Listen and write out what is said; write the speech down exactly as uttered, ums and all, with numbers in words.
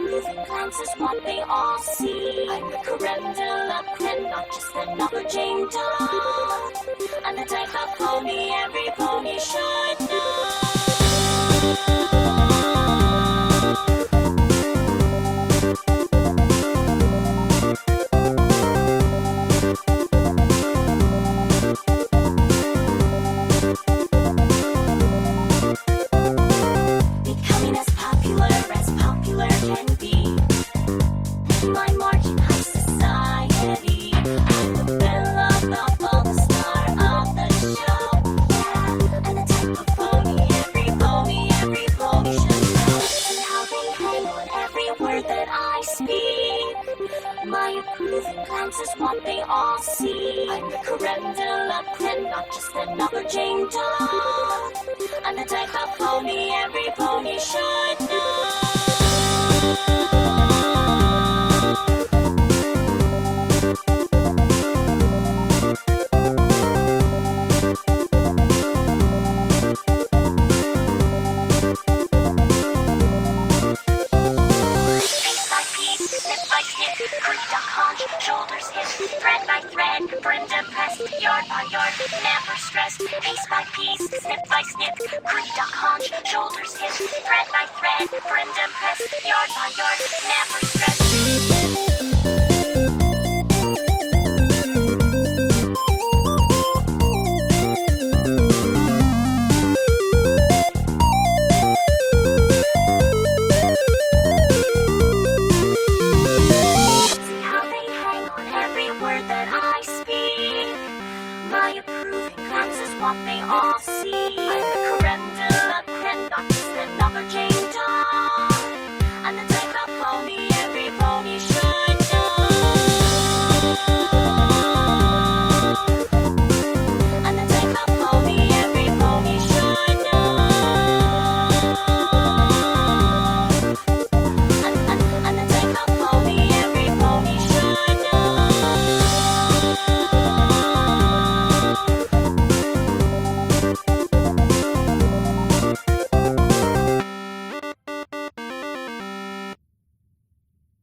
approving glance is what they all see. I'm the creme de la creme, not just another Jane Doe. I'm the type of pony every pony should know. Becoming as popular as popular can be. My marching high society. I'm the belle of the ball, the star of the show. Yeah, I'm the type of pony every pony, every pony should know. See how they hang on every word that I speak. My approving glance is what they all see. I'm the creme de la creme, not just another Jane Doe. I'm the type of pony every pony should know. Shoulders hip, thread by thread, brim depressed, yard by yard, never stressed, piece by piece, snip by snip, creed a conch, shoulders hip, thread by thread, brim depressed,